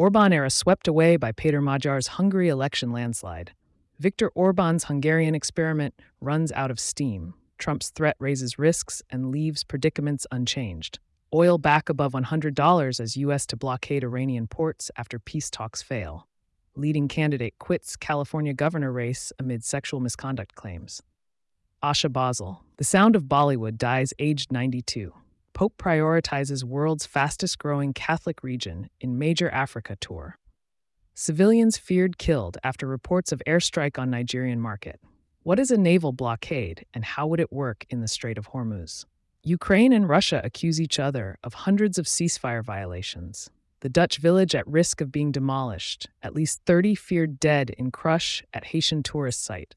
Orbán era swept away by Peter Magyar's Hungary election landslide. Viktor Orbán's Hungarian experiment runs out of steam. Trump's threat raises risks and leaves predicaments unchanged. Oil back above $100 as U.S. to blockade Iranian ports after peace talks fail. Leading candidate quits California governor race amid sexual misconduct claims. Asha Basel. The sound of Bollywood dies aged 92. Pope prioritizes world's fastest-growing Catholic region in major Africa tour. Civilians feared killed after reports of airstrike on Nigerian market. What is a naval blockade, and how would it work in the Strait of Hormuz? Ukraine and Russia accuse each other of hundreds of ceasefire violations. The Dutch village at risk of being demolished. At least 30 feared dead in crush at Haitian tourist site.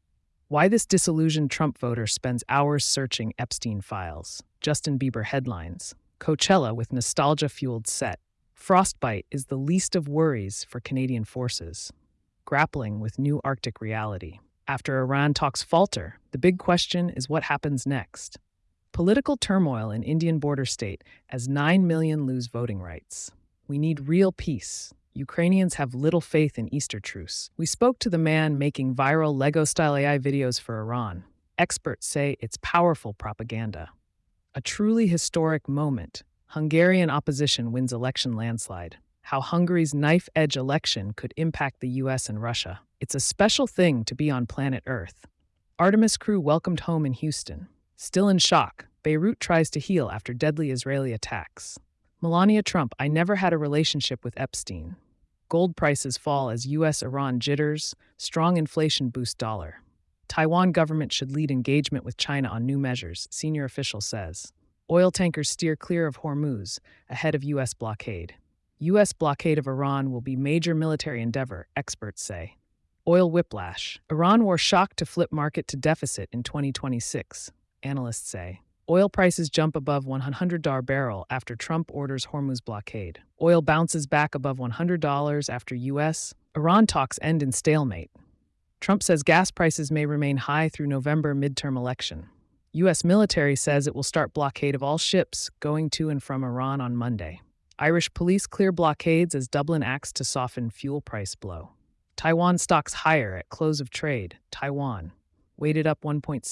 Why this disillusioned Trump voter spends hours searching Epstein files. Justin Bieber headlines. Coachella with nostalgia-fueled set. Frostbite is the least of worries for Canadian forces. Grappling with new Arctic reality. After Iran talks falter, the big question is what happens next. Political turmoil in Indian border state as 9 million lose voting rights. We need real peace. Ukrainians have little faith in Easter truce. We spoke to the man making viral Lego-style AI videos for Iran. Experts say it's powerful propaganda. A truly historic moment. Hungarian opposition wins election landslide. How Hungary's knife-edge election could impact the U.S. and Russia. It's a special thing to be on planet Earth. Artemis crew welcomed home in Houston. Still in shock, Beirut tries to heal after deadly Israeli attacks. Melania Trump, I never had a relationship with Epstein. Gold prices fall as U.S.-Iran jitters, strong inflation boosts dollar. Taiwan government should lead engagement with China on new measures, senior official says. Oil tankers steer clear of Hormuz, ahead of U.S. blockade. U.S. blockade of Iran will be major military endeavor, experts say. Oil whiplash. Iran war shock to flip market to deficit in 2026, analysts say. Oil prices jump above $100 barrel after Trump orders Hormuz blockade. Oil bounces back above $100 after U.S.-Iran talks end in stalemate. Trump says gas prices may remain high through November midterm election. U.S. military says it will start blockade of all ships going to and from Iran on Monday. Irish police clear blockades as Dublin acts to soften fuel price blow. Taiwan stocks higher at close of trade. Taiwan, weighted up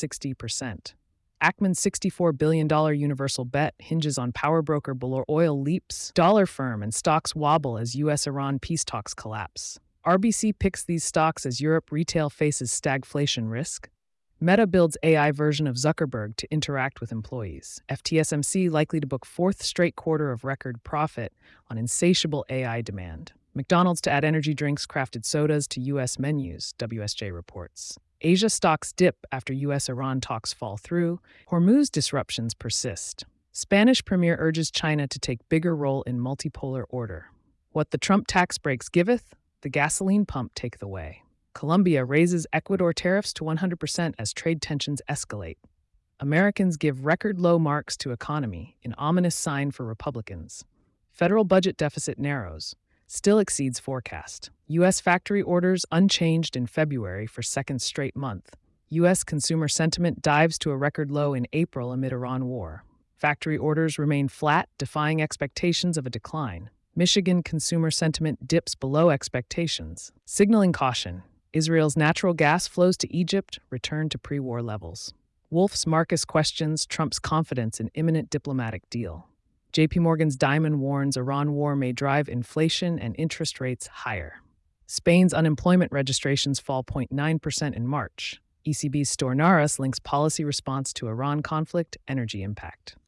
1.60%. Ackman's $64 billion universal bet hinges on power broker Bullion Oil leaps dollar firm and stocks wobble as U.S.-Iran peace talks collapse. RBC picks these stocks as Europe retail faces stagflation risk. Meta builds AI version of Zuckerberg to interact with employees. FTSMC likely to book fourth straight quarter of record profit on insatiable AI demand. McDonald's to add energy drinks crafted sodas to U.S. menus, WSJ reports. Asia stocks dip after U.S.-Iran talks fall through. Hormuz disruptions persist. Spanish premier urges China to take bigger role in multipolar order. What the Trump tax breaks giveth, the gasoline pump taketh away. Colombia raises Ecuador tariffs to 100% as trade tensions escalate. Americans give record low marks to economy, an ominous sign for Republicans. Federal budget deficit narrows. Still exceeds forecast. U.S. factory orders unchanged in February for second straight month. U.S. consumer sentiment dives to a record low in April amid Iran war. Factory orders remain flat, defying expectations of a decline. Michigan consumer sentiment dips below expectations, signaling caution. Israel's natural gas flows to Egypt return to pre-war levels. Wolf's Marcus questions Trump's confidence in imminent diplomatic deal. JP Morgan's Diamond warns Iran war may drive inflation and interest rates higher. Spain's unemployment registrations fall 0.9% in March. ECB's Stornaras links policy response to Iran conflict energy impact.